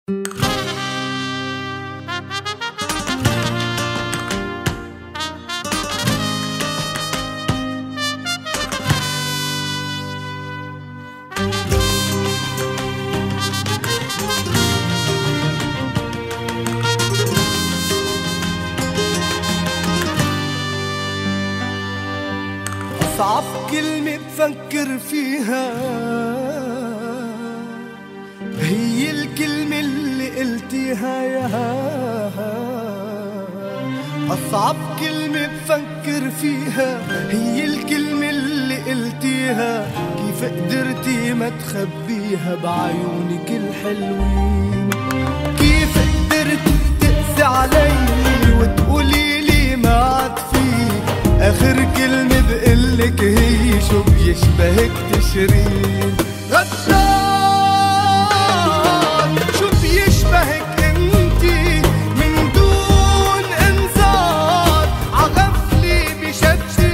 أصعب كلمة بفكر فيها هي الكلمة اللي قلتيها يا أصعب كلمة بفكر فيها هي الكلمة اللي قلتيها. كيف قدرتي ما تخبيها بعيونك الحلوين؟ كيف قدرتي تقسي علي وتقوليلي ما عاد فيك؟ آخر كلمة بقلك هي شو بيشبهك تشرين؟ غدار شو بيشبهك انتي من دون انذار عغفلي بشدي؟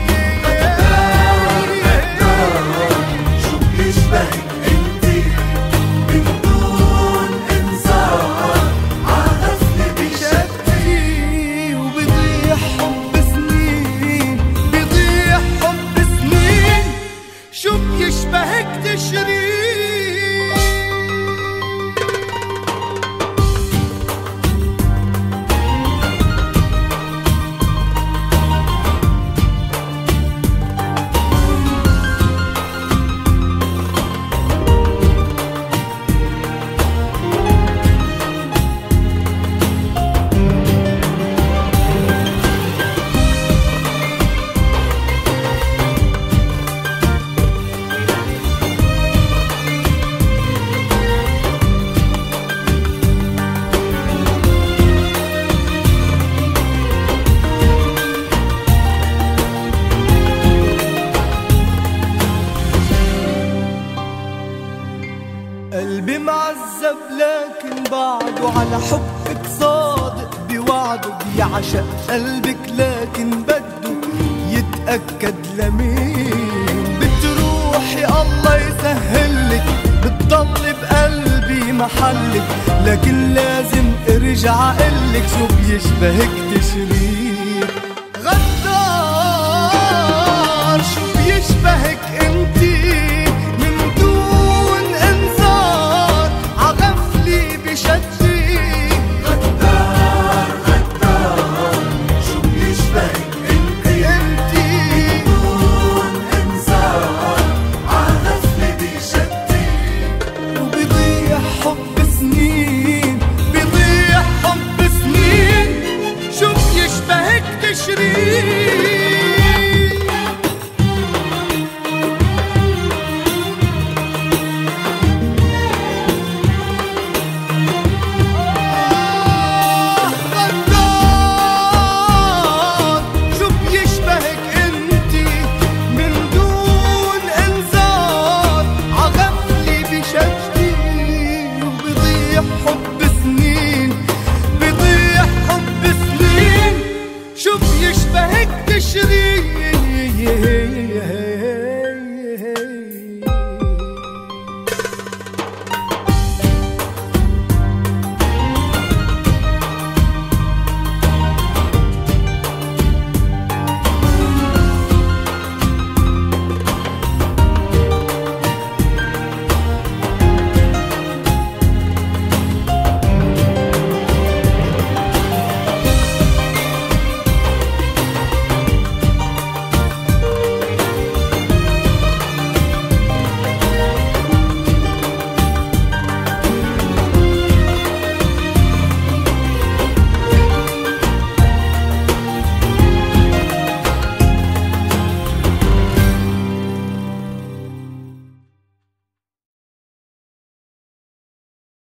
غدار شو بيشبهك انتي من دون انذار عغفلي بشدي؟ وبضيع حب سنين بضيع حب سنين شو بيشبهك تشرين؟ قلبي معذب لكن بعده على حبك صادق بوعده. بيعشق قلبك لكن بده يتأكد لمين بتروحي الله يسهلك. بتضل بقلبي محلك لكن لازم ارجع قلك شو بيشبهك تشرين؟ غدار شو بيشبهك انتي من دون انذار عغفلي بشدي؟ غدار شو بيشبهك انتي من دون انذار عغفلي بشدي؟ وبضيع حب سنين بضيع حب سنين شو بيشبهك تشرين؟